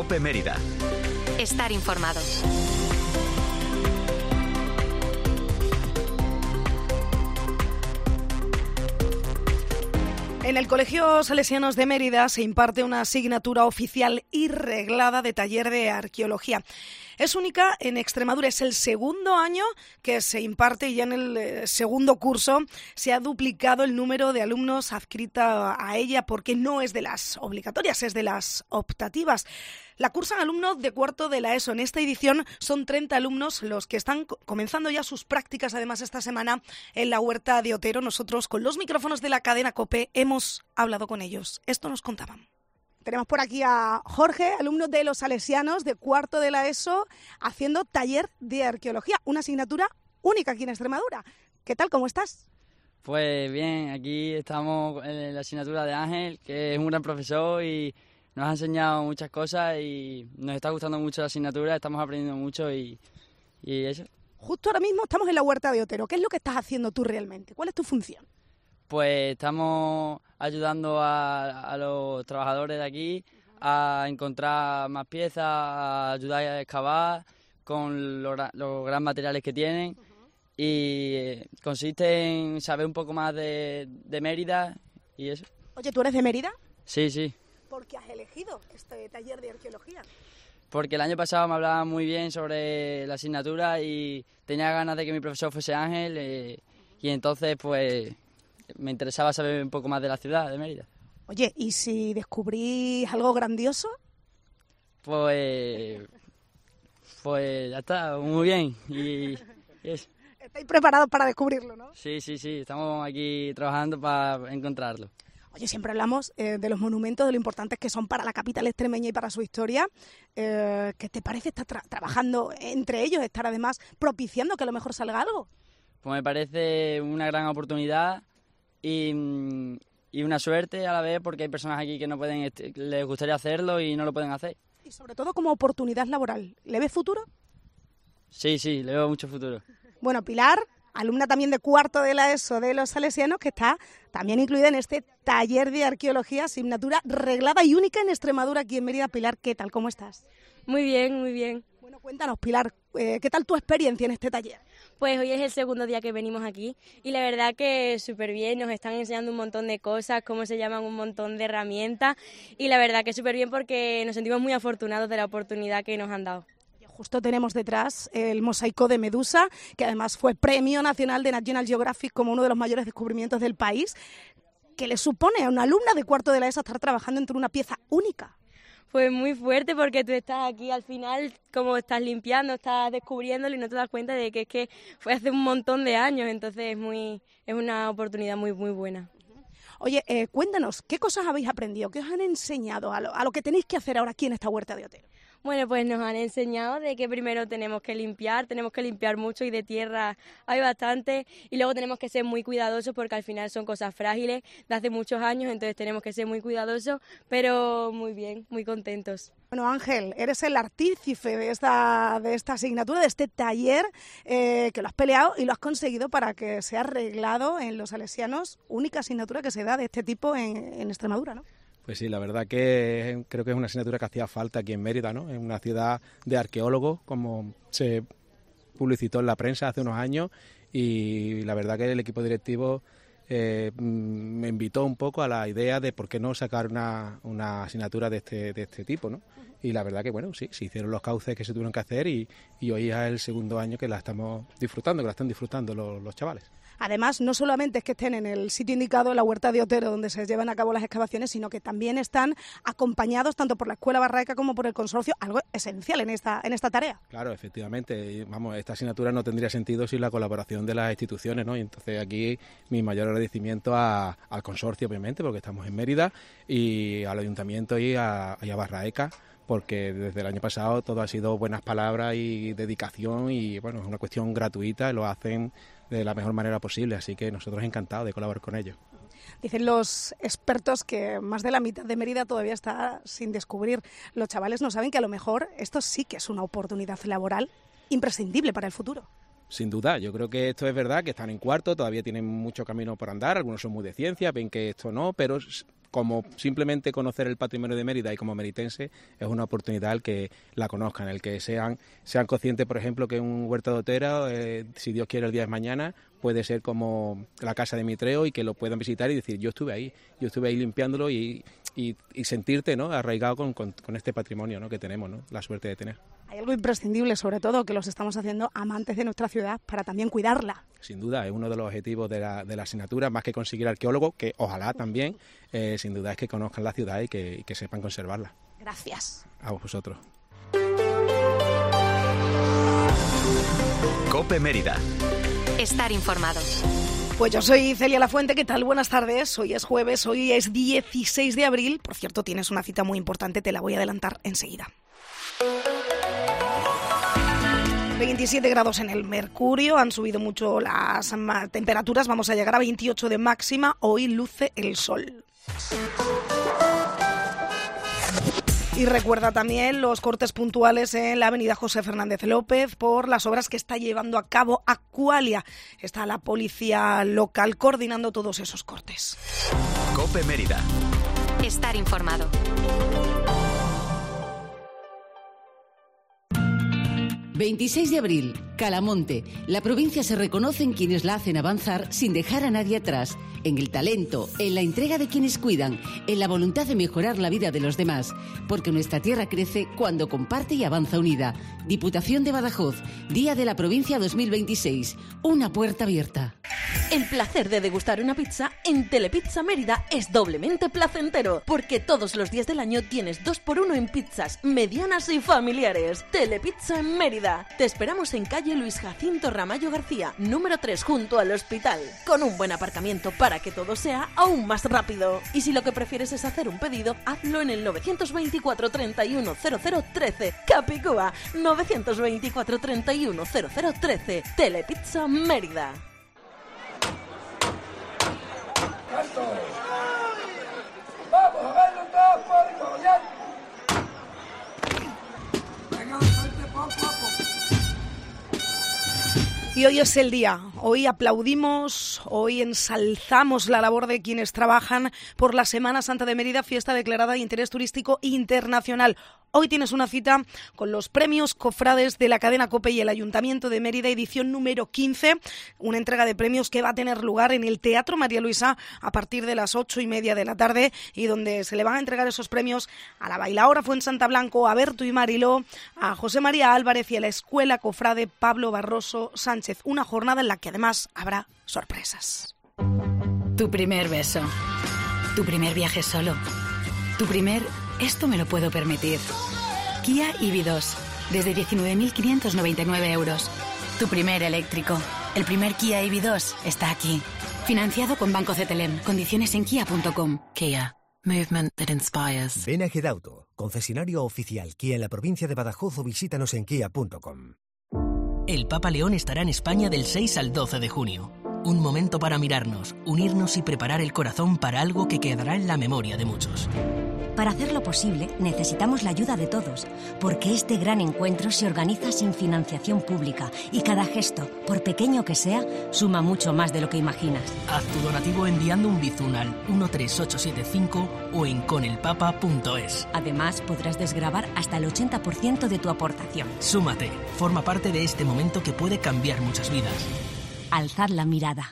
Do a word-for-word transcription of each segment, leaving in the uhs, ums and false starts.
COPE Mérida. Estar informado. En el Colegio Salesianos de Mérida se imparte una asignatura oficial y reglada de taller de arqueología. Es única en Extremadura, es el segundo año que se imparte y ya en el segundo curso se ha duplicado el número de alumnos adscrita a ella porque no es de las obligatorias, es de las optativas. La cursan alumnos de cuarto de la ESO. En esta edición son treinta alumnos los que están comenzando ya sus prácticas, además esta semana en la Huerta de Otero. Nosotros con los micrófonos de la cadena COPE hemos hablado con ellos. Esto nos contaban. Tenemos por aquí a Jorge, alumno de los Salesianos de cuarto de la ESO, haciendo taller de arqueología, una asignatura única aquí en Extremadura. ¿Qué tal? ¿Cómo estás? Pues bien, aquí estamos en la asignatura de Ángel, que es un gran profesor y nos ha enseñado muchas cosas y nos está gustando mucho la asignatura, estamos aprendiendo mucho y, y eso. Justo ahora mismo estamos en la Huerta de Otero. ¿Qué es lo que estás haciendo tú realmente? ¿Cuál es tu función? Pues estamos ayudando a, a los trabajadores de aquí a encontrar más piezas, a ayudar a excavar con los, los grandes materiales que tienen y consiste en saber un poco más de, de Mérida y eso. Oye, ¿tú eres de Mérida? Sí, sí. ¿Por qué has elegido este taller de arqueología? Porque el año pasado me hablaba muy bien sobre la asignatura y tenía ganas de que mi profesor fuese Ángel eh, y entonces pues me interesaba saber un poco más de la ciudad de Mérida. Oye, ¿y si descubrís algo grandioso? Pues... Pues ya está, muy bien. Y, y eso. ¿Estáis preparados para descubrirlo, no? Sí, sí, sí, estamos aquí trabajando para encontrarlo. Oye, siempre hablamos eh, de los monumentos, de lo importantes que son para la capital extremeña y para su historia. Eh, ¿Qué te parece estar tra- trabajando entre ellos, estar además propiciando que a lo mejor salga algo? Pues me parece una gran oportunidad y, y una suerte a la vez porque hay personas aquí que no pueden, les gustaría hacerlo y no lo pueden hacer. Y sobre todo como oportunidad laboral. ¿Le ves futuro? Sí, sí, le veo mucho futuro. Bueno, Pilar, alumna también de cuarto de la ESO de los Salesianos, que está también incluida en este taller de arqueología, asignatura reglada y única en Extremadura, aquí en Mérida. Pilar, ¿qué tal? ¿Cómo estás? Muy bien, muy bien. Bueno, cuéntanos, Pilar, eh, ¿qué tal tu experiencia en este taller? Pues hoy es el segundo día que venimos aquí y la verdad que súper bien, nos están enseñando un montón de cosas, cómo se llaman un montón de herramientas y la verdad que súper bien porque nos sentimos muy afortunados de la oportunidad que nos han dado. Justo tenemos detrás el mosaico de Medusa, que además fue Premio Nacional de National Geographic como uno de los mayores descubrimientos del país, que le supone a una alumna de cuarto de la ESO estar trabajando entre una pieza única. Pues muy fuerte porque tú estás aquí al final, como estás limpiando, estás descubriéndolo y no te das cuenta de que es que fue hace un montón de años, entonces es, muy, es una oportunidad muy, muy buena. Oye, eh, cuéntanos, ¿qué cosas habéis aprendido? ¿Qué os han enseñado a lo, a lo que tenéis que hacer ahora aquí en esta Huerta de Otero? Bueno, pues nos han enseñado de que primero tenemos que limpiar, tenemos que limpiar mucho y de tierra hay bastante y luego tenemos que ser muy cuidadosos porque al final son cosas frágiles de hace muchos años, entonces tenemos que ser muy cuidadosos, pero muy bien, muy contentos. Bueno, Ángel, eres el artífice de esta, de esta asignatura, de este taller eh, que lo has peleado y lo has conseguido para que sea arreglado en los Salesianos, única asignatura que se da de este tipo en, en Extremadura, ¿no? Pues sí, la verdad que creo que es una asignatura que hacía falta aquí en Mérida, ¿no? En una ciudad de arqueólogos, como se publicitó en la prensa hace unos años, y la verdad que el equipo directivo eh, me invitó un poco a la idea de por qué no sacar una, una asignatura de este, de este tipo, ¿no? Y la verdad que, bueno, sí, se hicieron los cauces que se tuvieron que hacer y, y hoy es el segundo año que la estamos disfrutando, que la están disfrutando los, los chavales. Además, no solamente es que estén en el sitio indicado, en la Huerta de Otero, donde se llevan a cabo las excavaciones, sino que también están acompañados tanto por la Escuela Barraeca como por el consorcio, algo esencial en esta, en esta tarea. Claro, efectivamente. Vamos, esta asignatura no tendría sentido sin la colaboración de las instituciones, ¿no? Y entonces aquí mi mayor agradecimiento a, al consorcio, obviamente, porque estamos en Mérida, y al ayuntamiento y a, y a Barraeca, porque desde el año pasado todo ha sido buenas palabras y dedicación y, bueno, es una cuestión gratuita y lo hacen de la mejor manera posible, así que nosotros encantados de colaborar con ellos. Dicen los expertos que más de la mitad de Mérida todavía está sin descubrir. Los chavales no saben que a lo mejor esto sí que es una oportunidad laboral imprescindible para el futuro. Sin duda, yo creo que esto es verdad, que están en cuarto, todavía tienen mucho camino por andar, algunos son muy de ciencia, ven que esto no, pero como simplemente conocer el patrimonio de Mérida y como meritense es una oportunidad el que la conozcan, el que sean sean conscientes, por ejemplo, que un Huerta de Otero, eh, si Dios quiere el día de mañana, puede ser como la Casa de Mitreo y que lo puedan visitar y decir, yo estuve ahí, yo estuve ahí limpiándolo y, y, y sentirte, ¿no?, arraigado con, con, con este patrimonio, ¿no?, que tenemos, ¿no?, la suerte de tener. Hay algo imprescindible, sobre todo, que los estamos haciendo amantes de nuestra ciudad para también cuidarla. Sin duda, es uno de los objetivos de la, de la asignatura, más que conseguir arqueólogos, que ojalá también, eh, sin duda es que conozcan la ciudad y que, y que sepan conservarla. Gracias. A vosotros. COPE Mérida. Estar informado. Pues yo soy Celia Lafuente, ¿qué tal? Buenas tardes, hoy es jueves, hoy es dieciséis de abril, por cierto tienes una cita muy importante, te la voy a adelantar enseguida. veintisiete grados en el Mercurio, han subido mucho las temperaturas, vamos a llegar a veintiocho de máxima, hoy luce el sol. Y recuerda también los cortes puntuales en la avenida José Fernández López por las obras que está llevando a cabo Aqualia. Está la policía local coordinando todos esos cortes. COPE Mérida. Estar informado. veintiséis de abril, Calamonte. La provincia se reconoce en quienes la hacen avanzar sin dejar a nadie atrás, en el talento, en la entrega de quienes cuidan, en la voluntad de mejorar la vida de los demás, porque nuestra tierra crece cuando comparte y avanza unida. Diputación de Badajoz, Día de la Provincia dos mil veintiséis, una puerta abierta. El placer de degustar una pizza en Telepizza Mérida es doblemente placentero, porque todos los días del año tienes dos por uno en pizzas medianas y familiares. Telepizza en Mérida. Te esperamos en calle Luis Jacinto Ramallo García, número tres, junto al hospital, con un buen aparcamiento para que todo sea aún más rápido. Y si lo que prefieres es hacer un pedido, hazlo en el novecientos veinticuatro treinta y uno cero cero trece. Capicúa, novecientos veinticuatro treinta y uno cero cero trece. Telepizza Mérida. ¡Vamos a verlo todo por igual! Venga, suerte poco a poco. Y hoy es el día, hoy aplaudimos, hoy ensalzamos la labor de quienes trabajan por la Semana Santa de Mérida, fiesta declarada de interés turístico internacional. Hoy tienes una cita con los premios Cofrades de la cadena COPE y el Ayuntamiento de Mérida, edición número quince, una entrega de premios que va a tener lugar en el Teatro María Luisa a partir de las ocho y media de la tarde y donde se le van a entregar esos premios a la Bailaora Fuensanta Blanco, a Berto y Mariló, a José María Álvarez y a la Escuela Cofrade Pablo Barroso Sánchez. Una jornada en la que además habrá sorpresas. Tu primer beso, tu primer viaje solo, tu primer esto me lo puedo permitir. Kia E V dos, desde diecinueve mil quinientos noventa y nueve euros. Tu primer eléctrico, el primer Kia E V dos está aquí. Financiado con Banco Cetelem, condiciones en kia punto com. Kia, movement that inspires. Ven a Gedauto, concesionario oficial Kia en la provincia de Badajoz o visítanos en kia punto com. El Papa León estará en España del seis al doce de junio. Un momento para mirarnos, unirnos y preparar el corazón para algo que quedará en la memoria de muchos. Para hacerlo posible, necesitamos la ayuda de todos, porque este gran encuentro se organiza sin financiación pública y cada gesto, por pequeño que sea, suma mucho más de lo que imaginas. Haz tu donativo enviando un bizun al uno tres ocho siete cinco o en conelpapa punto es. Además, podrás desgravar hasta el ochenta por ciento de tu aportación. Súmate, forma parte de este momento que puede cambiar muchas vidas. Alzad la mirada.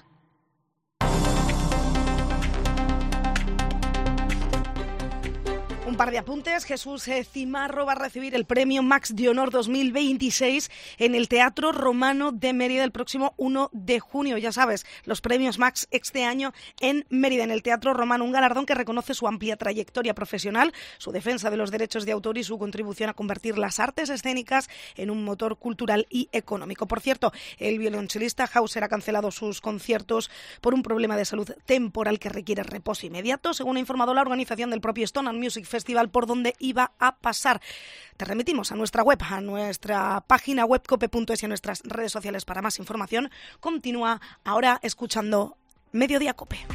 Un par de apuntes. Jesús Cimarro va a recibir el premio Max de Honor dos mil veintiséis en el Teatro Romano de Mérida el próximo uno de junio. Ya sabes, los premios Max este año en Mérida, en el Teatro Romano. Un galardón que reconoce su amplia trayectoria profesional, su defensa de los derechos de autor y su contribución a convertir las artes escénicas en un motor cultural y económico. Por cierto, el violonchelista Hauser ha cancelado sus conciertos por un problema de salud temporal que requiere reposo inmediato, según ha informado la organización del propio Stone and Music Festival, por donde iba a pasar. Te remitimos a nuestra web, a nuestra página web cope punto es y a nuestras redes sociales para más información. Continúa ahora escuchando Mediodía Cope.